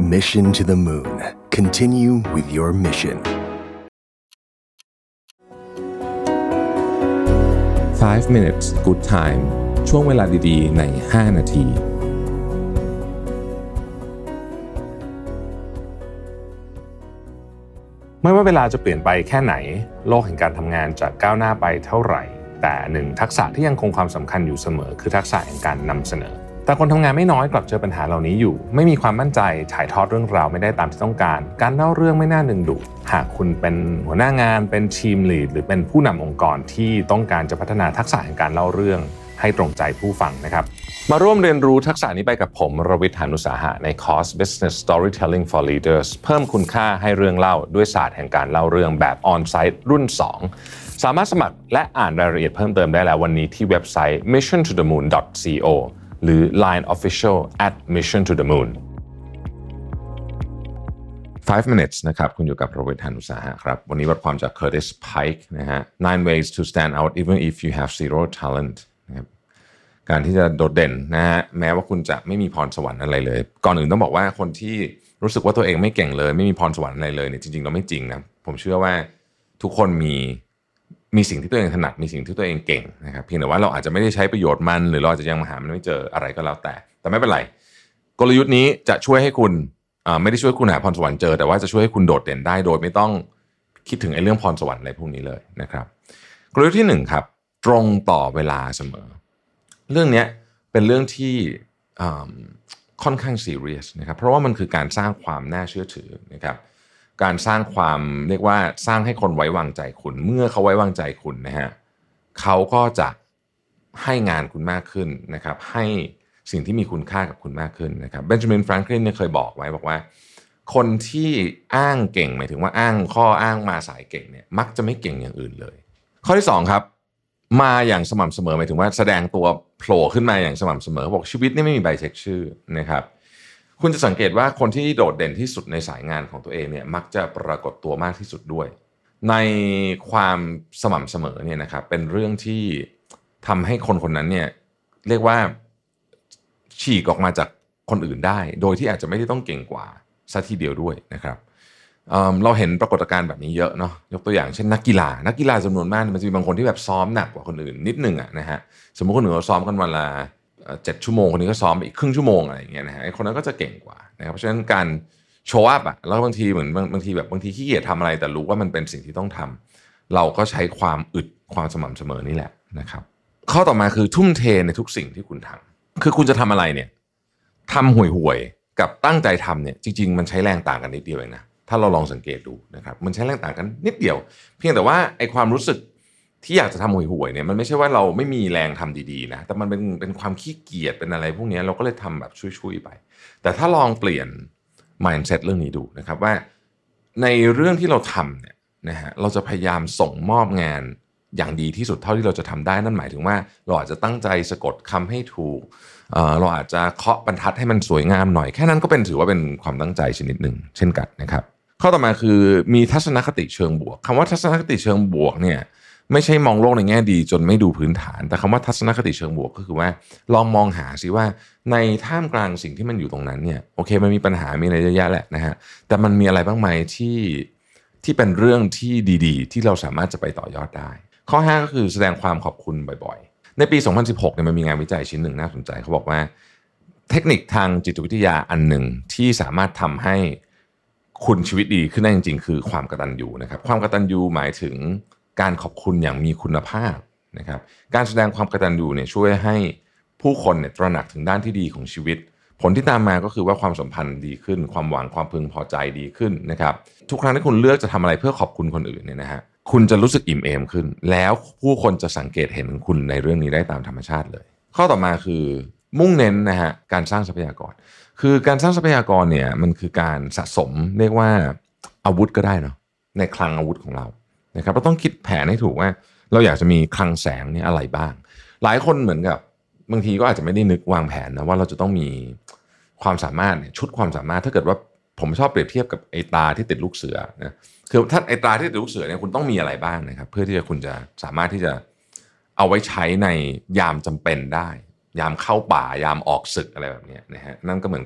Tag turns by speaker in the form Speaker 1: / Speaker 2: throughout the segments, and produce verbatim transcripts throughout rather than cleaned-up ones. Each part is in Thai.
Speaker 1: Mission to the Moon. Continue with your mission.
Speaker 2: five minutes good time ช่วงเวลาดีๆในห้านาทีไม่ว่าเวลาจะเปลี่ยนไปแค่ไหนโลกแห่งการทำงานจะก้าวหน้าไปเท่าไหร่แต่หนึ่งทักษะที่ยังคงความสำคัญอยู่เสมอคือทักษะแห่งการนำเสนอแต่คนทำงานไม่น้อยกลับเจอปัญหาเหล่านี้อยู่ไม่มีความมั่นใจถ่ายทอดเรื่องราวไม่ได้ตามที่ต้องการการเล่าเรื่องไม่น่าดึงดูดหากคุณเป็นหัวหน้างานเป็นทีมลีดหรือเป็นผู้นำองค์กรที่ต้องการจะพัฒนาทักษะแห่งการเล่าเรื่องให้ตรงใจผู้ฟังนะครับมาร่วมเรียนรู้ทักษะนี้ไปกับผมรวิทย์ หาญอุตสาหะในคอร์ส Business Storytelling for Leaders เพิ่มคุณค่าให้เรื่องเล่าด้วยศาสตร์แห่งการเล่าเรื่องแบบ On-site รุ่นสองสามารถสมัครและอ่านรายละเอียดเพิ่มเติมได้แล้ววันนี้ที่เว็บไซต์ มิชชั่น ทู เดอะ มูน ดอท ซี โอ หรือ ไลน์ Official แอท มิชชั่น ทู เดอะ มูน five minutes นะครับคุณอยู่กับรวิทย์ หาญอุตสาหะครับวันนี้บทความจาก Curtis Pike นะฮะ nine ways to stand out even if you have zero talent นะครับการที่จะโดดเด่นนะฮะแม้ว่าคุณจะไม่มีพรสวรรค์อะไรเลยก่อนอื่นต้องบอกว่าคนที่รู้สึกว่าตัวเองไม่เก่งเลยไม่มีพรสวรรค์อะไรเลยเนี่ยจริงๆเราไม่จริงนะผมเชื่อว่าทุกคนมีมีสิ่งที่ตัวเองถนัดมีสิ่งที่ตัวเองเก่งนะครับเพียงแต่ว่าเราอาจจะไม่ได้ใช้ประโยชน์มันหรือเราอาจจะยังหามันไม่เจออะไรก็แล้วแต่แต่ไม่เป็นไรกลยุทธ์นี้จะช่วยให้คุณอ่าไม่ได้ช่วยคุณหาพรสวรรค์เจอแต่ว่าจะช่วยให้คุณโดดเด่นได้โดยไม่ต้องคิดถึงไอ้เรื่องพรสวรรค์อะไรพวกนี้เลยนะครับกลยุทธ์ที่หนึ่งครับตรงต่อเวลาเสมอเรื่องนี้เป็นเรื่องที่ค่อนข้างซีเรียสนะครับเพราะว่ามันคือการสร้างความน่าเชื่อถือนะครับการสร้างความเรียกว่าสร้างให้คนไว้วางใจคุณเมื่อเขาไว้วางใจคุณนะฮะเขาก็จะให้งานคุณมากขึ้นนะครับให้สิ่งที่มีคุณค่ากับคุณมากขึ้นนะครับเบนจามิน แฟรงคลินเนี่ยเคยบอกไว้บอกว่าคนที่อ้างเก่งหมายถึงว่าอ้างข้ออ้างมาสายเก่งเนี่ยมักจะไม่เก่งอย่างอื่นเลยข้อที่สองครับมาอย่างสม่ำเสมอหมายถึงว่าแสดงตัวโผล่ขึ้นมาอย่างสม่ำเสมอบอกชีวิตนี่ไม่มีใบเช็คชื่อนะครับคุณจะสังเกตว่าคนที่โดดเด่นที่สุดในสายงานของตัวเองเนี่ยมักจะปรากฏตัวมากที่สุดด้วยในความสม่ำเสมอเนี่ยนะครับเป็นเรื่องที่ทำให้คนคนนั้นเนี่ยเรียกว่าฉีกออกมาจากคนอื่นได้โดยที่อาจจะไม่ได้ต้องเก่งกว่าซะทีเดียวด้วยนะครับ เอ่อ เราเห็นปรากฏการณ์แบบนี้เยอะเนาะยกตัวอย่างเช่นนักกีฬานักกีฬาจำนวนมากมันจะมีบางคนที่แบบซ้อมหนักกว่าคนอื่นนิดนึงอะนะฮะสมมุติคนอื่นเขาซ้อมกันวันละเจ็ดชั่วโมงคนนี้ก็ซ้อมอีกครึ่งชั่วโมงอะไรอย่างเงี้ยนะฮะไอ้คนนั้นก็จะเก่งกว่านะครับเพราะฉะนั้นการโชว์อัพอะแล้วบางทีเหมือนบางทีแบบบางทีขี้เกียจทำอะไรแต่รู้ว่ามันเป็นสิ่งที่ต้องทำเราก็ใช้ความอึดความสม่ำเสมอนี่แหละนะครับข้อต่อมาคือทุ่มเทในทุกสิ่งที่คุณทำคือคุณจะทำอะไรเนี่ยทำห่วยๆกับตั้งใจทำเนี่ยจริงๆมันใช้แรงต่างกันนิดเดียวเองนะถ้าเราลองสังเกตดูนะครับมันใช้แรงต่างกันนิดเดียวเพียงแต่ว่าไอ้ความรู้สึกที่อยากจะทำห่วยๆเนี่ยมันไม่ใช่ว่าเราไม่มีแรงทำดีๆนะแต่มันเป็นเป็นความขี้เกียจเป็นอะไรพวกนี้เราก็เลยทำแบบชุยๆไปแต่ถ้าลองเปลี่ยน mindset เรื่องนี้ดูนะครับว่าในเรื่องที่เราทำเนี่ยนะฮะเราจะพยายามส่งมอบงานอย่างดีที่สุดเท่าที่เราจะทำได้นั่นหมายถึงว่าเราอาจจะตั้งใจสะกดคำให้ถูกเอ่อเราอาจจะเคาะบรรทัดให้มันสวยงามหน่อยแค่นั้นก็เป็นถือว่าเป็นความตั้งใจชนิดหนึ่งเช่นกันนะครับข้อต่อมาคือมีทัศนคติเชิงบวกคำว่าทัศนคติเชิงบวกเนี่ยไม่ใช่มองโลกในแง่ดีจนไม่ดูพื้นฐานแต่คำว่าทัศนคติเชิงบวกก็คือว่าลองมองหาสิว่าในท่ามกลางสิ่งที่มันอยู่ตรงนั้นเนี่ยโอเคมันมีปัญหามีอะไรเยอะแยะแหละนะฮะแต่มันมีอะไรบ้างไหมที่ที่เป็นเรื่องที่ดีๆที่เราสามารถจะไปต่อยอดได้ข้อห้าก็คือแสดงความขอบคุณบ่อยๆในปีสองพันสิบหกเนี่ยมันมีงานวิจัยชิ้นหนึ่งน่าสนใจเขาบอกว่าเทคนิคทางจิตวิทยาอันหนึ่งที่สามารถทำให้คุณชีวิตดีขึ้นได้จริงๆคือความกตัญญูนะครับความกตัญญูหมายถึงการขอบคุณอย่างมีคุณภาพนะครับการแสดงความกตัญญูเนี่ยช่วยให้ผู้คนเนี่ยตระหนักถึงด้านที่ดีของชีวิตผลที่ตามมาก็คือว่าความสัมพันธ์ดีขึ้นความหวังความพึงพอใจดีขึ้นนะครับทุกครั้งที่คุณเลือกจะทำอะไรเพื่อขอบคุณคนอื่นเนี่ยนะฮะคุณจะรู้สึกอิ่มเอมขึ้นแล้วผู้คนจะสังเกตเห็นคุณในเรื่องนี้ได้ตามธรรมชาติเลยข้อต่อมาคือมุ่งเน้นนะฮะการสร้างทรัพยากรคือการสร้างทรัพยากรเนี่ยมันคือการสะสมเรียกว่าอาวุธก็ได้เนาะในคลังอาวุธของเรานะครับเราต้องคิดแผนให้ถูกว่าเราอยากจะมีคลังแสงเนี่ยอะไรบ้างหลายคนเหมือนกับบางทีก็อาจจะไม่ได้นึกวางแผนนะว่าเราจะต้องมีความสามารถเนี่ยชุดความสามารถถ้าเกิดว่าผมชอบเปรียบเทียบกับไอ้ตาที่ติดลูกเสือนะคือถ้าไอ้ตาที่ติดลูกเสือเนี่ยคุณต้องมีอะไรบ้างนะครับเพื่อที่จะคุณจะสามารถที่จะเอาไว้ใช้ในยามจำเป็นได้ยามเข้าป่ายามออกศึกอะไรแบบนี้นะฮะนั่นก็เหมือนกับ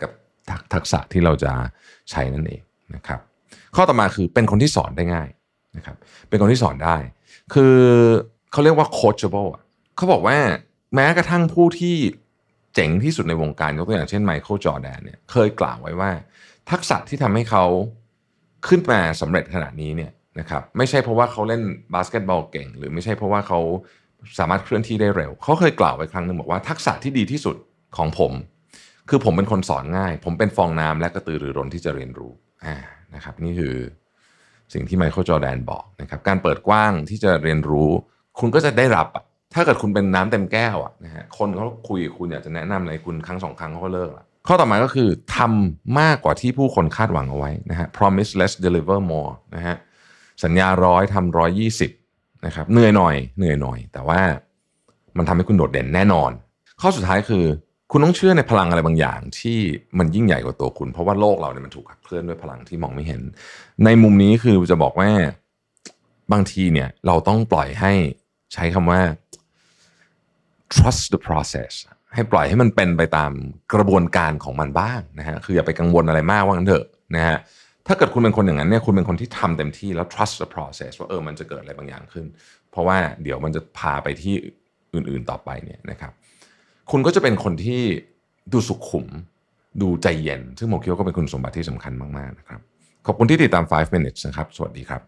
Speaker 2: ทักษะที่เราจะใช้นั่นเองนะครับข้อต่อมาคือเป็นคนที่สอนได้ง่ายนะครับเป็นคนที่สอนได้คือเขาเรียกว่า coachable อ่ะเขาบอกว่าแม้กระทั่งผู้ที่เจ๋งที่สุดในวงการยกตัวอย่างเช่นไมเคิลจอร์แดนเนี่ยเคยกล่าวไว้ว่าทักษะที่ทำให้เขาขึ้นมาสำเร็จขนาดนี้เนี่ยนะครับไม่ใช่เพราะว่าเขาเล่นบาสเกตบอลเก่งหรือไม่ใช่เพราะว่าเขาสามารถเคลื่อนที่ได้เร็วเขาเคยกล่าวไว้ครั้งนึงบอกว่าทักษะที่ดีที่สุดของผมคือผมเป็นคนสอนง่ายผมเป็นฟองน้ำและกระตือรือร้นที่จะเรียนรู้อ่านะครับนี่คือสิ่งที่ไมเคิลจอร์แดนบอกนะครับการเปิดกว้างที่จะเรียนรู้คุณก็จะได้รับอ่ะถ้าเกิดคุณเป็นน้ำเต็มแก้วอ่ะนะฮะคนเขาคุยกับคุณอยากจะแนะนำอะไรคุณครั้งสองครั้งเขาก็เลิกละข้อต่อมาก็คือทำมากกว่าที่ผู้คนคาดหวังเอาไว้นะฮะ promise less deliver more นะฮะสัญญาร้อยทำร้อยยี่สิบนะครับเหนื่อยหน่อยเหนื่อยหน่อยแต่ว่ามันทำให้คุณโดดเด่นแน่นอนข้อสุดท้ายคือคุณต้องเชื่อในพลังอะไรบางอย่างที่มันยิ่งใหญ่กว่าตัวคุณเพราะว่าโลกเราเนี่ยมันถูกขับเคลื่อนด้วยพลังที่มองไม่เห็นในมุมนี้คือจะบอกว่าบางทีเนี่ยเราต้องปล่อยให้ใช้คำว่า trust the process ให้ปล่อยให้มันเป็นไปตามกระบวนการของมันบ้างนะฮะคืออย่าไปกังวลอะไรมากว่างั้นเถอะนะฮะถ้าเกิดคุณเป็นคนอย่างนั้นเนี่ยคุณเป็นคนที่ทำเต็มที่แล้ว trust the process ว่าเออมันจะเกิดอะไรบางอย่างขึ้นเพราะว่าเดี๋ยวมันจะพาไปที่อื่นๆต่อไปเนี่ยนะครับคุณก็จะเป็นคนที่ดูสุขุมดูใจเย็นซึ่งผมคิดว่าก็เป็นคุณสมบัติที่สำคัญมากๆนะครับขอบคุณที่ติดตามไฟว์ minutes นะครับสวัสดีครับ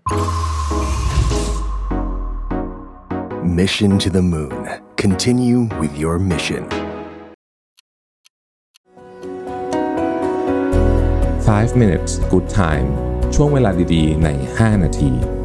Speaker 1: Mission to the moon. Continue with your mission.
Speaker 2: ไฟว์ minutes good time ช่วงเวลาดีๆในห้านาที